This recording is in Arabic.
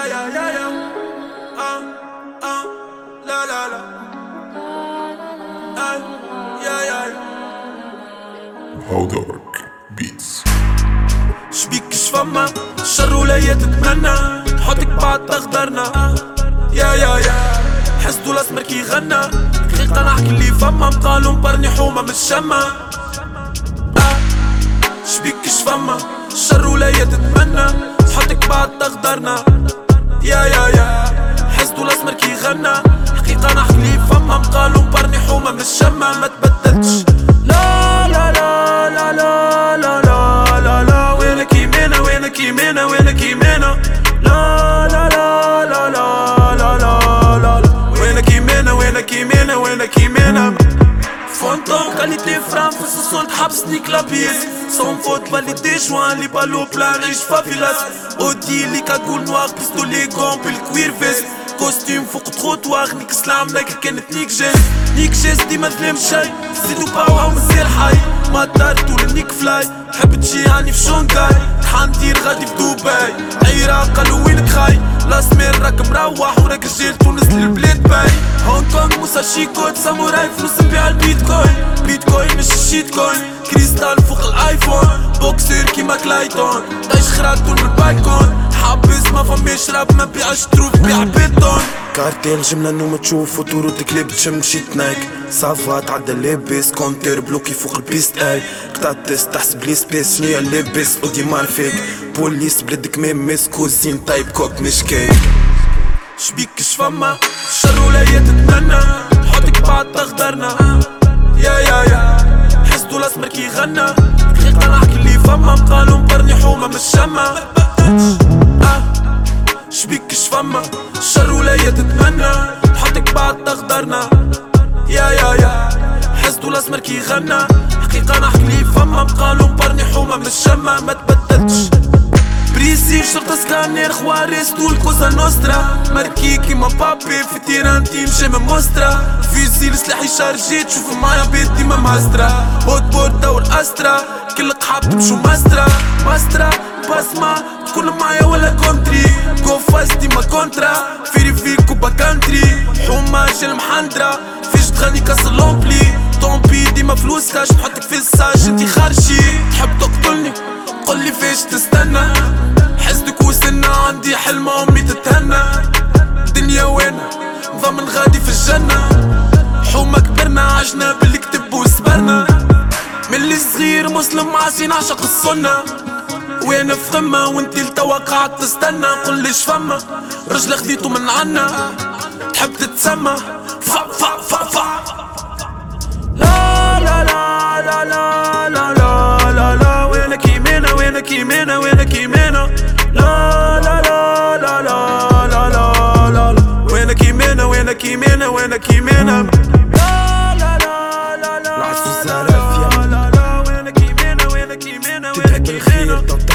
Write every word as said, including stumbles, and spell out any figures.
يا يا يا آه آه لا لا لا آه يا يا يا هودارك بيتس. شبيك شفما الشر ولا تتمنى حطك بعد تغدرنا يا يا يا حسدو الاسمر كي غنى دقيقة نحكي اللي فما مقالو مبرني حومة من الشمة آه شبيك شفما الشر ولا تتمنى حطك بعد تغدرنا يا يا يا حسدو الاسمر كي غنى حقيقة نحكي اللي فما مقالو مبرني حومة من الشمة ما تبدلتش لا لا لا لا لا لا لا لا لا وينك يمينة وينك يمينة وينك يمينة لا لا لا لا لا لا لا لا وينك يمينة وينك يمينة وينك يمينة فونتون كاليتي فران في السون تحبسني كلابيس سون فوت باليدي جوان لي بالو بلان عيش فافيلاس اودي لي كاكول نواغ بيستولي كوم بالكوير فيست كوستيم فوق تخوتواغ نيك سلام لكن كانت نيك جيز نيك جيز ديما تلم شاي زيدو باوها ومزير حي ما دارت ولا نيك فلاي تحب تجي هاني في شونغاي تحان ندير غادي في دبي عيرة قالو وينك خاي لا سمير راك مروح وراك جيل تونس للبلاد باي هونغ كونغ موساشي كود ساموراي فلوس نبيع البيتكوين بيتكوين مش الشيت كوين كريستال فوق الايفون بوكسير كيما كلايتون دايش خراتو من البالكون حابس ما فماش راب ما بيعش تروف بيع بيتون كارتيل جملة نوم تشوف وطورو تكليب تشمشي تنايك صافا تعدى لابس كونتر بلوكي فوق البيست اي قطعتس تحسب لي سبيس شنيا لابس وديما فيك بوليس بلدك ميمس كوزين طيب كوك مش كيك شبيك شفما الشر ولا تتمنى حطك بعد تغدرنا يا يا يا حسدو الاسمر كي غنى دقيقة نحكي اللي فما مقالو مبرني حومة من الشمة آه شبيك شفما الشر ولا تتمنى حطك بعد تغدرنا يا يا يا حسدو الاسمر كي غنى حقيقة نحكي اللي فما مقالو مبرني حومة من الشمة ما تبدلتش بريسي شرطة سكانير خوارس طول كوزا نوسترا ماركي كيما بابي في تيران تيم شام موسترا فيزيل سلاحي شارجي تشوف معايا بيت ديما ماسترا هوت بورد دور استرا كل قحاب تمشو ماسترا ماسترا باسما تكون معايا ولا كونتري جو فاست ديما كونترا فيري في كوبا كانتري حومة جيل محندرا فيش تغني كاس لومبلي طومبي ديما فلوس كاش نحطك في الساج انتي خارجي تحب تقتلني قولي فيش تستنى حسدك وسنة عندي حلمة امي تتهنى دنيا وين نضمن غادي في الجنة حومة كبرنا عجنا باللي كتب وصبرنا من اللي صغير مسلم عاصي نعشق السنة وين في قمة وانتي لتوا قاعد تستنى قوليش فما رجل خديتو من عنا تحب تتسمى فا فا فا فا لا لا لا لا لا لا لا لا لا وينك يمينة وينك يمينة وينك يمينة لا لا لا لا لا لا لا لا وينك يمينة وينك يمينة وينك يمينة لا لا لا لا لا لا لا وينك يمينة وينك يمينة وينك يمينة